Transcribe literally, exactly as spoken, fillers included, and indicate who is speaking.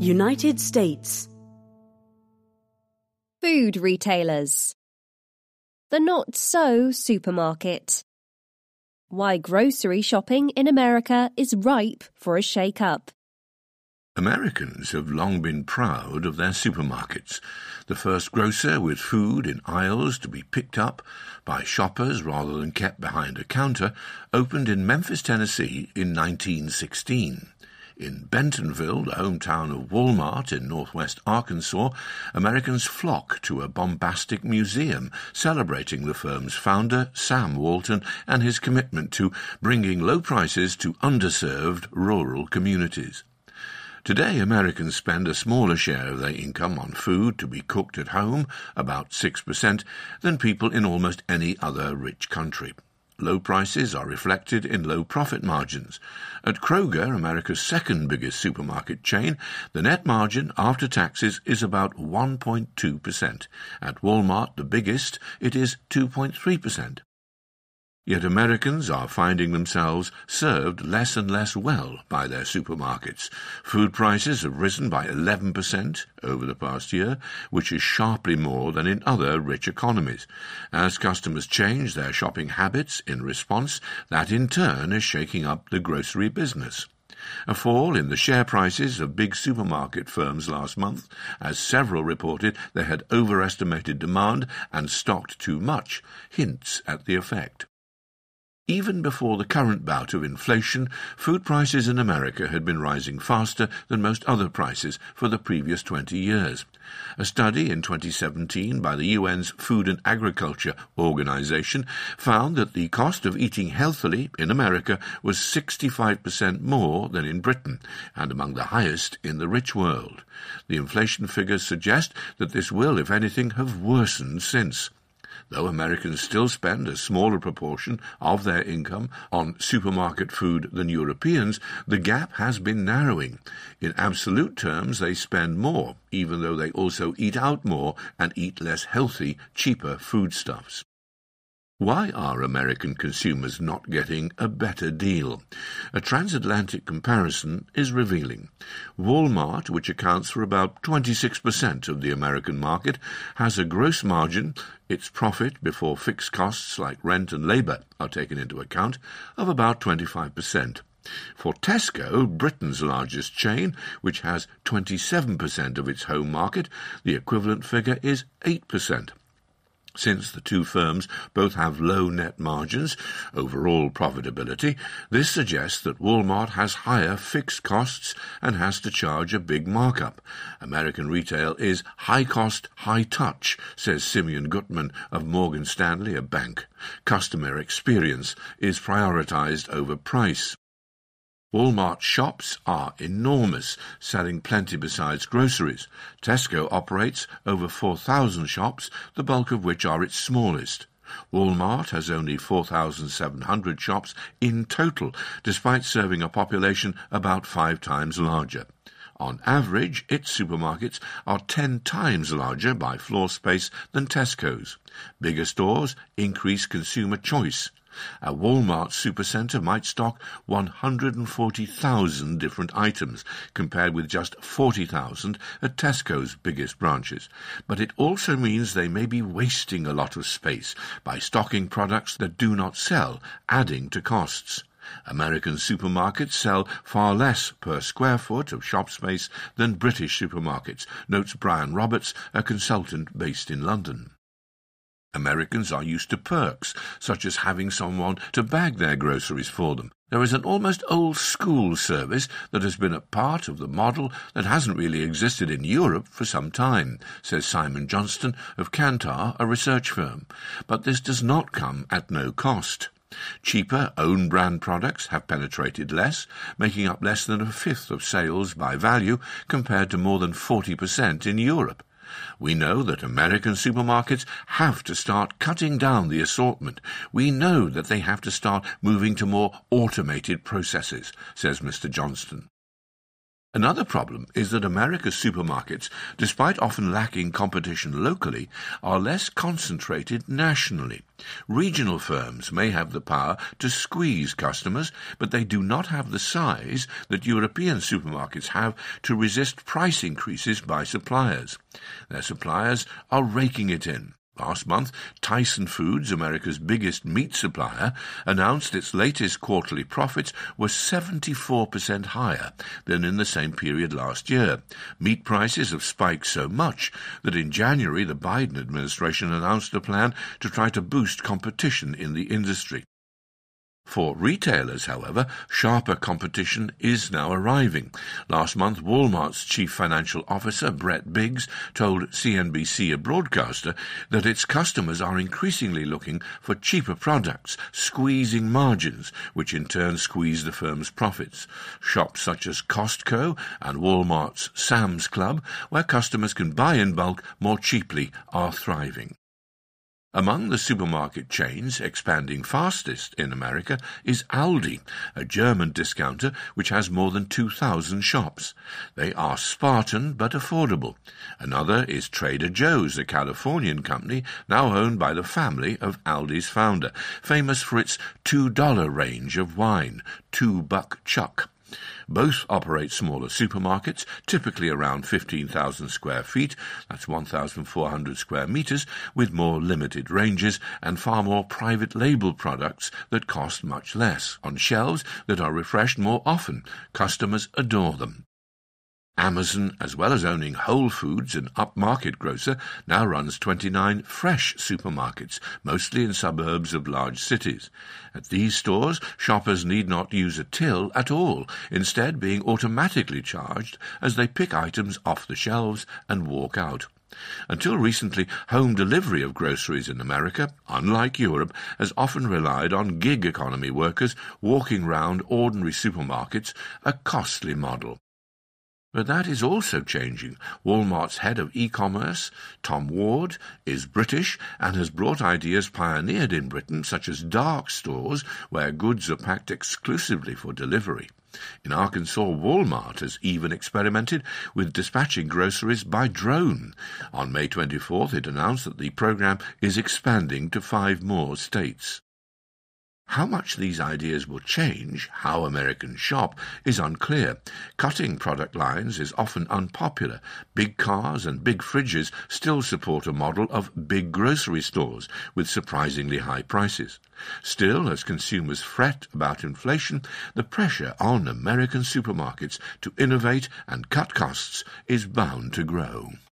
Speaker 1: United States.
Speaker 2: Food retailers. The not-so supermarket. Why grocery shopping in America is ripe for a shake-up.
Speaker 3: Americans have long been proud of their supermarkets, the first grocer with food in aisles to be picked up by shoppers rather than kept behind a counter, opened in Memphis, Tennessee in nineteen sixteen. In Bentonville, the hometown of Walmart in northwest Arkansas, Americans flock to a bombastic museum celebrating the firm's founder, Sam Walton, and his commitment to bringing low prices to underserved rural communities. Today, Americans spend a smaller share of their income on food to be cooked at home, about six percent, than people in almost any other rich country. Low prices are reflected in low profit margins. At Kroger, America's second biggest supermarket chain, the net margin after taxes is about one point two percent. At Walmart, the biggest, it is two point three percent. Yet Americans are finding themselves served less and less well by their supermarkets. Food prices have risen by eleven percent over the past year, which is sharply more than in other rich economies. As customers change their shopping habits in response, that in turn is shaking up the grocery business. A fall in the share prices of big supermarket firms last month, as several reported they had overestimated demand and stocked too much, hints at the effect. Even before the current bout of inflation, food prices in America had been rising faster than most other prices for the previous twenty years. A study in twenty seventeen by the U N's Food and Agriculture Organization found that the cost of eating healthily in America was sixty-five percent more than in Britain, and among the highest in the rich world. The inflation figures suggest that this will, if anything, have worsened since. Though Americans still spend a smaller proportion of their income on supermarket food than Europeans, the gap has been narrowing. In absolute terms, they spend more, even though they also eat out more and eat less healthy, cheaper foodstuffs. Why are American consumers not getting a better deal? A transatlantic comparison is revealing. Walmart, which accounts for about twenty-six percent of the American market, has a gross margin, its profit before fixed costs like rent and labor are taken into account, of about twenty-five percent. For Tesco, Britain's largest chain, which has twenty-seven percent of its home market, the equivalent figure is eight percent. Since the two firms both have low net margins, overall profitability, this suggests that Walmart has higher fixed costs and has to charge a big markup. American retail is high-cost, high-touch, says Simeon Gutman of Morgan Stanley, a bank. Customer experience is prioritized over price. Walmart shops are enormous, selling plenty besides groceries. Tesco operates over four thousand shops, the bulk of which are its smallest. Walmart has only four thousand seven hundred shops in total, despite serving a population about five times larger. On average, its supermarkets are ten times larger by floor space than Tesco's. Bigger stores increase consumer choice. A Walmart supercenter might stock one hundred forty thousand different items, compared with just forty thousand at Tesco's biggest branches. But it also means they may be wasting a lot of space by stocking products that do not sell, adding to costs. American supermarkets sell far less per square foot of shop space than British supermarkets, notes Brian Roberts, a consultant based in London. Americans are used to perks, such as having someone to bag their groceries for them. There is an almost old-school service that has been a part of the model that hasn't really existed in Europe for some time, says Simon Johnston of Kantar, a research firm. But this does not come at no cost. Cheaper own-brand products have penetrated less, making up less than a fifth of sales by value compared to more than forty percent in Europe. We know that American supermarkets have to start cutting down the assortment. We know that they have to start moving to more automated processes, says Mister Johnston. Another problem is that America's supermarkets, despite often lacking competition locally, are less concentrated nationally. Regional firms may have the power to squeeze customers, but they do not have the size that European supermarkets have to resist price increases by suppliers. Their suppliers are raking it in. Last month, Tyson Foods, America's biggest meat supplier, announced its latest quarterly profits were seventy-four percent higher than in the same period last year. Meat prices have spiked so much that in January the Biden administration announced a plan to try to boost competition in the industry. For retailers, however, sharper competition is now arriving. Last month, Walmart's chief financial officer, Brett Biggs, told C N B C, a broadcaster, that its customers are increasingly looking for cheaper products, squeezing margins, which in turn squeeze the firm's profits. Shops such as Costco and Walmart's Sam's Club, where customers can buy in bulk more cheaply, are thriving. Among the supermarket chains expanding fastest in America is Aldi, a German discounter which has more than two thousand shops. They are Spartan but affordable. Another is Trader Joe's, a Californian company now owned by the family of Aldi's founder, famous for its two dollar range of wine, Two Buck Chuck. Both operate smaller supermarkets, typically around fifteen thousand square feet, that's one thousand four hundred square meters, with more limited ranges and far more private label products that cost much less, on shelves that are refreshed more often. Customers adore them. Amazon, as well as owning Whole Foods, an upmarket grocer, now runs twenty-nine fresh supermarkets, mostly in suburbs of large cities. At these stores, shoppers need not use a till at all, instead being automatically charged as they pick items off the shelves and walk out. Until recently, home delivery of groceries in America, unlike Europe, has often relied on gig economy workers walking round ordinary supermarkets, a costly model. But that is also changing. Walmart's head of e-commerce, Tom Ward, is British and has brought ideas pioneered in Britain, such as dark stores where goods are packed exclusively for delivery. In Arkansas, Walmart has even experimented with dispatching groceries by drone. On May twenty-fourth, it announced that the program is expanding to five more states. How much these ideas will change how Americans shop is unclear. Cutting product lines is often unpopular. Big cars and big fridges still support a model of big grocery stores with surprisingly high prices. Still, as consumers fret about inflation, the pressure on American supermarkets to innovate and cut costs is bound to grow.